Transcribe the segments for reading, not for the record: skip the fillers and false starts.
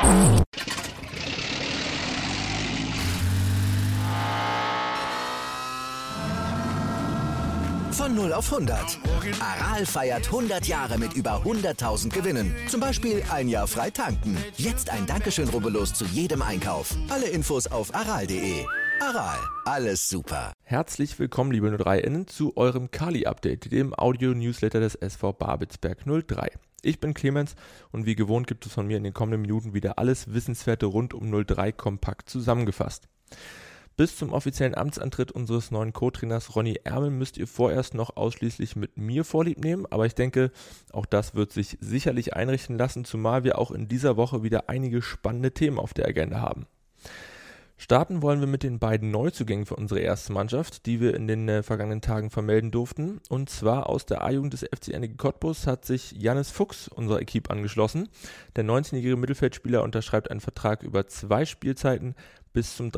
Von 0 auf 100. Aral feiert 100 Jahre mit über 100.000 Gewinnen. Zum Beispiel ein Jahr frei tanken. Jetzt ein Dankeschön, rubbellos zu jedem Einkauf. Alle Infos auf aral.de. Aral, alles super. Herzlich willkommen, liebe 03-Innen, zu eurem Kali-Update, dem Audio-Newsletter des SV Babelsberg 03. Ich bin Clemens und wie gewohnt gibt es von mir in den kommenden Minuten wieder alles Wissenswerte rund um 03 kompakt zusammengefasst. Bis zum offiziellen Amtsantritt unseres neuen Co-Trainers Ronny Ermel müsst ihr vorerst noch ausschließlich mit mir Vorlieb nehmen, aber ich denke, auch das wird sich sicherlich einrichten lassen, zumal wir auch in dieser Woche wieder einige spannende Themen auf der Agenda haben. Starten wollen wir mit den beiden Neuzugängen für unsere erste Mannschaft, die wir in den vergangenen Tagen vermelden durften. Und zwar aus der A-Jugend des FC Energie Cottbus hat sich Jannis Fuchs unserer Equipe angeschlossen. Der 19-jährige Mittelfeldspieler unterschreibt einen Vertrag über 2 Spielzeiten bis zum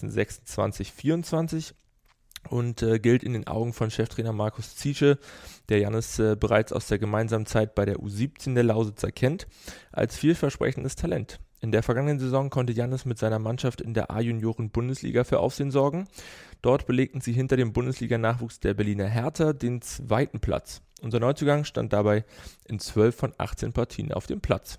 30.06.2024 und gilt in den Augen von Cheftrainer Markus Ziesche, der Jannis bereits aus der gemeinsamen Zeit bei der U17 der Lausitzer kennt, als vielversprechendes Talent. In der vergangenen Saison konnte Jannis mit seiner Mannschaft in der A-Junioren-Bundesliga für Aufsehen sorgen. Dort belegten sie hinter dem Bundesliga-Nachwuchs der Berliner Hertha den 2. Platz. Unser Neuzugang stand dabei in 12 von 18 Partien auf dem Platz.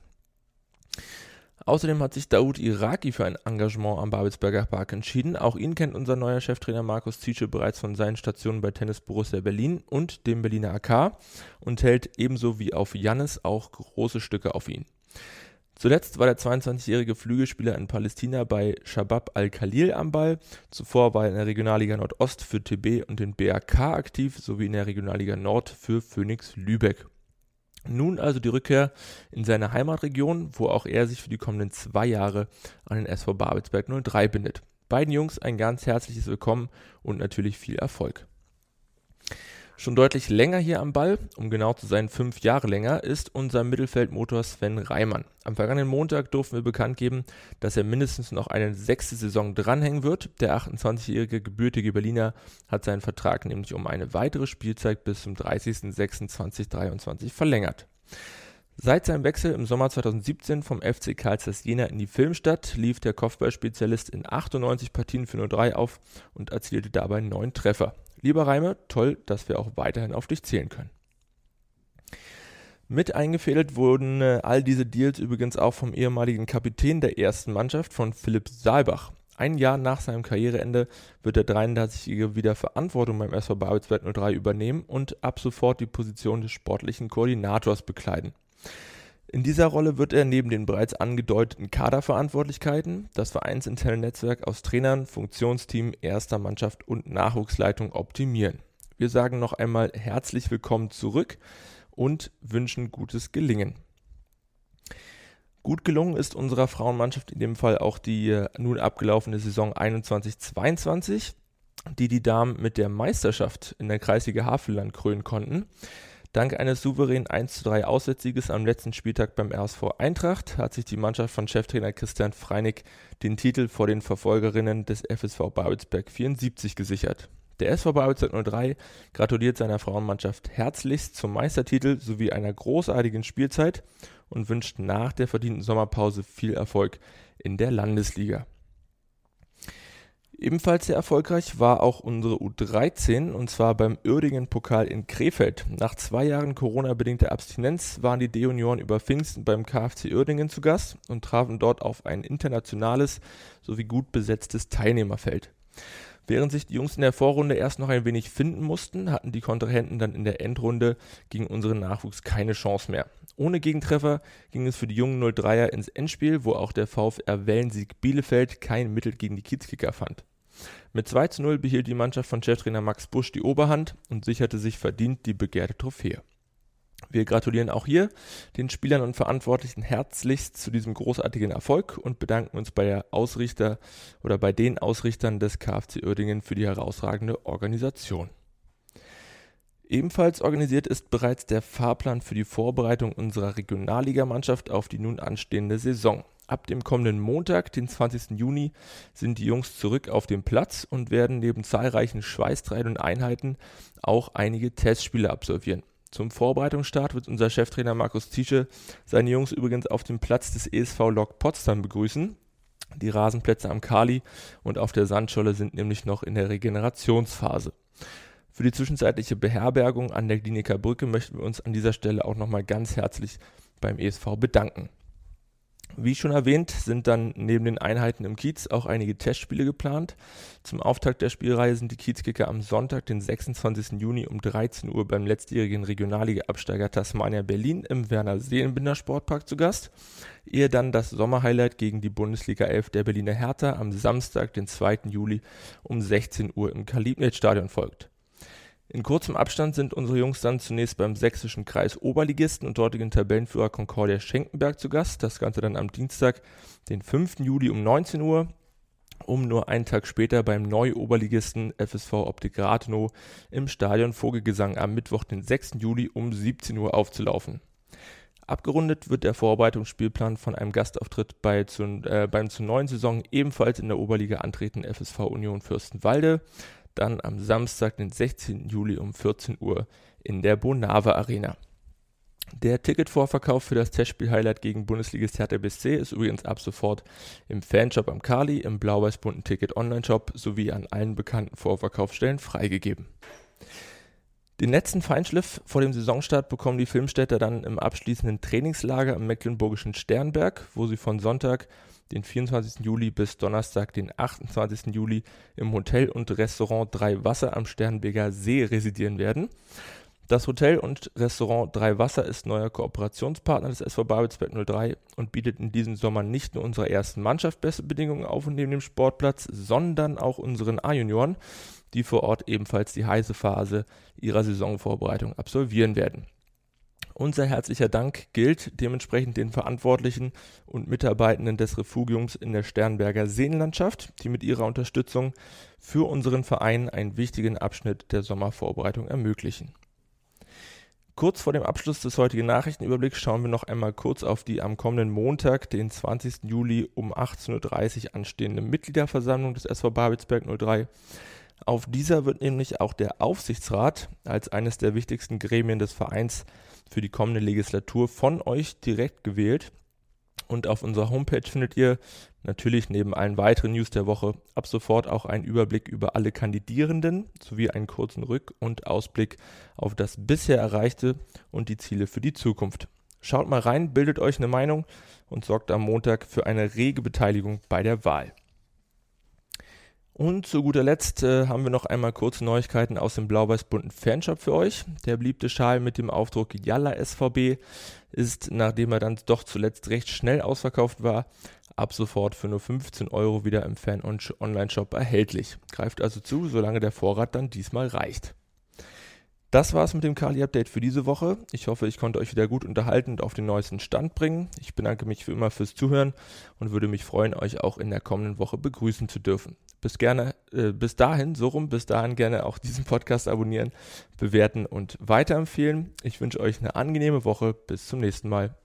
Außerdem hat sich Daoud Iraki für ein Engagement am Babelsberger Park entschieden. Auch ihn kennt unser neuer Cheftrainer Markus Ziesche bereits von seinen Stationen bei Tennis Borussia Berlin und dem Berliner AK und hält ebenso wie auf Jannis auch große Stücke auf ihn. Zuletzt war der 22-jährige Flügelspieler in Palästina bei Shabab Al-Khalil am Ball. Zuvor war er in der Regionalliga Nordost für TB und den BAK aktiv, sowie in der Regionalliga Nord für Phoenix Lübeck. Nun also die Rückkehr in seine Heimatregion, wo auch er sich für die kommenden 2 Jahre an den SV Babelsberg 03 bindet. Beiden Jungs ein ganz herzliches Willkommen und natürlich viel Erfolg. Schon deutlich länger hier am Ball, um genau zu sein 5 Jahre länger, ist unser Mittelfeldmotor Sven Reimann. Am vergangenen Montag durften wir bekannt geben, dass er mindestens noch eine 6. Saison dranhängen wird. Der 28-jährige gebürtige Berliner hat seinen Vertrag nämlich um eine weitere Spielzeit bis zum 30.06.2023 verlängert. Seit seinem Wechsel im Sommer 2017 vom FC Karlsruhe Jena in die Filmstadt lief der Kopfballspezialist in 98 Partien für 03 auf und erzielte dabei 9 Treffer. Lieber Reime, toll, dass wir auch weiterhin auf dich zählen können. Mit eingefädelt wurden all diese Deals übrigens auch vom ehemaligen Kapitän der ersten Mannschaft, von Philipp Saalbach. Ein Jahr nach seinem Karriereende wird der 33-Jährige wieder Verantwortung beim SV Babelsberg 03 übernehmen und ab sofort die Position des sportlichen Koordinators bekleiden. In dieser Rolle wird er neben den bereits angedeuteten Kaderverantwortlichkeiten das vereinsinterne Netzwerk aus Trainern, Funktionsteam, erster Mannschaft und Nachwuchsleitung optimieren. Wir sagen noch einmal herzlich willkommen zurück und wünschen gutes Gelingen. Gut gelungen ist unserer Frauenmannschaft in dem Fall auch die nun abgelaufene Saison 21/22, die Damen mit der Meisterschaft in der Kreisliga Havelland krönen konnten. Dank eines souveränen 1:3 Auswärtssieges am letzten Spieltag beim RSV Eintracht hat sich die Mannschaft von Cheftrainer Christian Freinig den Titel vor den Verfolgerinnen des FSV Babelsberg 74 gesichert. Der SV Babelsberg 03 gratuliert seiner Frauenmannschaft herzlichst zum Meistertitel sowie einer großartigen Spielzeit und wünscht nach der verdienten Sommerpause viel Erfolg in der Landesliga. Ebenfalls sehr erfolgreich war auch unsere U13, und zwar beim Uerdingen-Pokal in Krefeld. Nach 2 Jahren Corona-bedingter Abstinenz waren die D-Junioren über Pfingsten beim KfC Uerdingen zu Gast und trafen dort auf ein internationales sowie gut besetztes Teilnehmerfeld. Während sich die Jungs in der Vorrunde erst noch ein wenig finden mussten, hatten die Kontrahenten dann in der Endrunde gegen unseren Nachwuchs keine Chance mehr. Ohne Gegentreffer ging es für die jungen 03er ins Endspiel, wo auch der VfR Wellensiek Bielefeld kein Mittel gegen die Kiezkicker fand. Mit 2:0 behielt die Mannschaft von Cheftrainer Max Busch die Oberhand und sicherte sich verdient die begehrte Trophäe. Wir gratulieren auch hier den Spielern und Verantwortlichen herzlichst zu diesem großartigen Erfolg und bedanken uns bei den Ausrichtern des KfC Uerdingen für die herausragende Organisation. Ebenfalls organisiert ist bereits der Fahrplan für die Vorbereitung unserer Regionalligamannschaft auf die nun anstehende Saison. Ab dem kommenden Montag, den 20. Juni, sind die Jungs zurück auf dem Platz und werden neben zahlreichen schweißtreibenden Einheiten auch einige Testspiele absolvieren. Zum Vorbereitungsstart wird unser Cheftrainer Markus Ziesche seine Jungs übrigens auf dem Platz des ESV Lok Potsdam begrüßen. Die Rasenplätze am Kali und auf der Sandscholle sind nämlich noch in der Regenerationsphase. Für die zwischenzeitliche Beherbergung an der Kliniker Brücke möchten wir uns an dieser Stelle auch nochmal ganz herzlich beim ESV bedanken. Wie schon erwähnt, sind dann neben den Einheiten im Kiez auch einige Testspiele geplant. Zum Auftakt der Spielreihe sind die Kiezkicker am Sonntag, den 26. Juni um 13 Uhr beim letztjährigen Regionalliga-Absteiger Tasmania Berlin im Werner-Seelenbinder-Sportpark zu Gast, ehe dann das Sommerhighlight gegen die Bundesliga 11 der Berliner Hertha am Samstag, den 2. Juli um 16 Uhr im Karl-Liebknecht-Stadion folgt. In kurzem Abstand sind unsere Jungs dann zunächst beim sächsischen Kreis Oberligisten und dortigen Tabellenführer Concordia Schenkenberg zu Gast. Das Ganze dann am Dienstag, den 5. Juli um 19 Uhr, um nur einen Tag später beim Neu-Oberligisten FSV Optik Rathenow im Stadion Vogelgesang am Mittwoch, den 6. Juli um 17 Uhr aufzulaufen. Abgerundet wird der Vorbereitungsspielplan von einem Gastauftritt beim zur neuen Saison ebenfalls in der Oberliga antretenden FSV Union Fürstenwalde, dann am Samstag, den 16. Juli um 14 Uhr in der Bonava Arena. Der Ticketvorverkauf für das Testspiel-Highlight gegen Bundesligist Hertha BSC ist übrigens ab sofort im Fanshop am Kali, im blau-weiß-bunten Ticket-Online-Shop sowie an allen bekannten Vorverkaufsstellen freigegeben. Den letzten Feinschliff vor dem Saisonstart bekommen die Filmstädter dann im abschließenden Trainingslager im mecklenburgischen Sternberg, wo sie von Sonntag, den 24. Juli bis Donnerstag, den 28. Juli im Hotel und Restaurant 3 Wasser am Sternberger See residieren werden. Das Hotel und Restaurant 3 Wasser ist neuer Kooperationspartner des SV Babelsberg 03 und bietet in diesem Sommer nicht nur unserer ersten Mannschaft beste Bedingungen auf und neben dem Sportplatz, sondern auch unseren A-Junioren, die vor Ort ebenfalls die heiße Phase ihrer Saisonvorbereitung absolvieren werden. Unser herzlicher Dank gilt dementsprechend den Verantwortlichen und Mitarbeitenden des Refugiums in der Sternberger Seenlandschaft, die mit ihrer Unterstützung für unseren Verein einen wichtigen Abschnitt der Sommervorbereitung ermöglichen. Kurz vor dem Abschluss des heutigen Nachrichtenüberblicks schauen wir noch einmal kurz auf die am kommenden Montag, den 20. Juli um 18.30 Uhr anstehende Mitgliederversammlung des SV Babelsberg 03. Auf dieser wird nämlich auch der Aufsichtsrat als eines der wichtigsten Gremien des Vereins für die kommende Legislatur von euch direkt gewählt. Und auf unserer Homepage findet ihr natürlich neben allen weiteren News der Woche ab sofort auch einen Überblick über alle Kandidierenden sowie einen kurzen Rück- und Ausblick auf das bisher Erreichte und die Ziele für die Zukunft. Schaut mal rein, bildet euch eine Meinung und sorgt am Montag für eine rege Beteiligung bei der Wahl. Und zu guter Letzt haben wir noch einmal kurze Neuigkeiten aus dem blau-weiß-bunten Fanshop für euch. Der beliebte Schal mit dem Aufdruck Jalla SVB ist, nachdem er dann doch zuletzt recht schnell ausverkauft war, ab sofort für nur 15 € wieder im Fan-Online-Shop erhältlich. Greift also zu, solange der Vorrat dann diesmal reicht. Das war's mit dem Kali-Update für diese Woche. Ich hoffe, ich konnte euch wieder gut unterhalten und auf den neuesten Stand bringen. Ich bedanke mich wie immer fürs Zuhören und würde mich freuen, euch auch in der kommenden Woche begrüßen zu dürfen. Bis dahin gerne auch diesen Podcast abonnieren, bewerten und weiterempfehlen. Ich wünsche euch eine angenehme Woche. Bis zum nächsten Mal.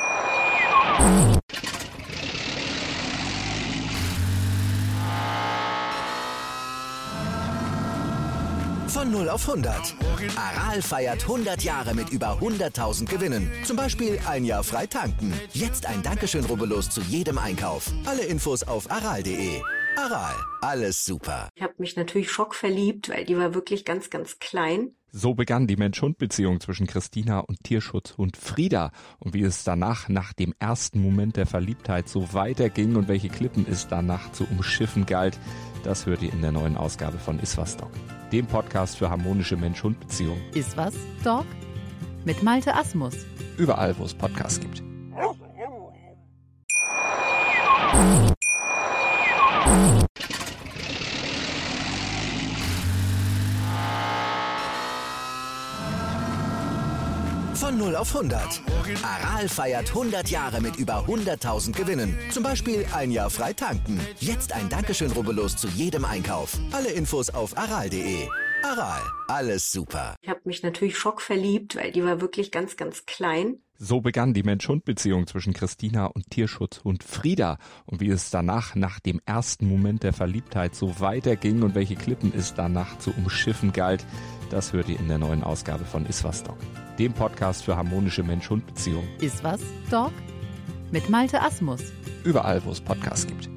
Von 0 auf 100. Aral feiert 100 Jahre mit über 100.000 Gewinnen. Zum Beispiel ein Jahr frei tanken. Jetzt ein Dankeschön, rubbellos zu jedem Einkauf. Alle Infos auf aral.de. Aral, alles super. Ich habe mich natürlich schockverliebt, weil die war wirklich ganz, ganz klein. So begann die Mensch-Hund-Beziehung zwischen Christina und Tierschutzhund Frieda. Und wie es danach, nach dem ersten Moment der Verliebtheit, so weiterging und welche Klippen es danach zu umschiffen galt, das hört ihr in der neuen Ausgabe von Iswas Dog, dem Podcast für harmonische Mensch-Hund-Beziehungen. Iswas Dog mit Malte Asmus. Überall, wo es Podcasts gibt. Von 0 auf 100. Aral feiert 100 Jahre mit über 100.000 Gewinnen. Zum Beispiel ein Jahr frei tanken. Jetzt ein Dankeschön, rubbellos zu jedem Einkauf. Alle Infos auf aral.de. Aral, alles super. Ich habe mich natürlich schockverliebt, weil die war wirklich ganz, ganz klein. So begann die Mensch-Hund-Beziehung zwischen Christina und Tierschutzhund Frieda. Und wie es danach, nach dem ersten Moment der Verliebtheit, so weiterging und welche Klippen es danach zu umschiffen galt, das hört ihr in der neuen Ausgabe von Iswas Dog, dem Podcast für harmonische Mensch-Hund-Beziehungen. Iswas Dog mit Malte Asmus. Überall, wo es Podcasts gibt.